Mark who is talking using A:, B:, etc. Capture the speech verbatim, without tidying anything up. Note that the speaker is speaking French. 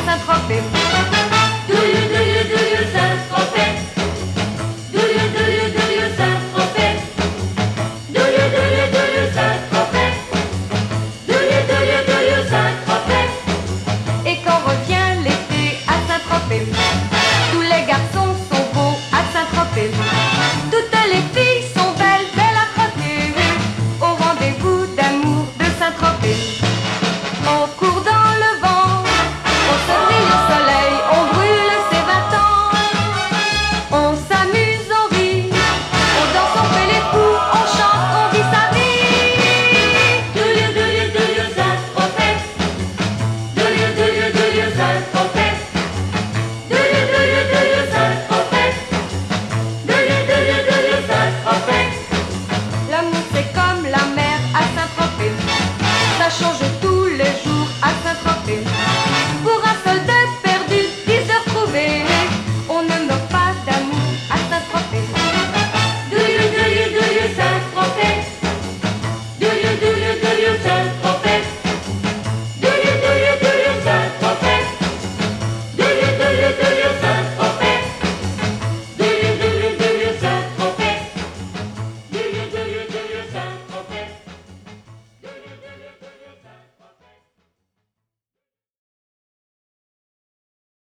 A: Saint-Tropez. Do you, do you, do you Saint-Tropez? Do you, do you, do you Saint-Tropez? Do you, do you, do you Saint-Tropez? Do you, do you, do you Saint-Tropez? Et quand revient l'été à Saint-Tropez, tous les garçons sont beaux à Saint-Tropez. Toutes les filles sont belles, belles à croquer, au rendez-vous d'amour de Saint-Tropez. On court dans le vent, on se brille au soleil, on brûle ses vingt ans. On s'amuse, on rit, on danse, on fait les fous, on chante, on vit sa vie. Do you, do you, do you Saint-Tropez? Do you, do you, do you Saint-Tropez? Do you, do you, do you Saint-Tropez? Do you, do you, do you Saint-Tropez? L'amour c'est comme la mer à Saint-Tropez, ça change tous les jours à Saint-Tropez.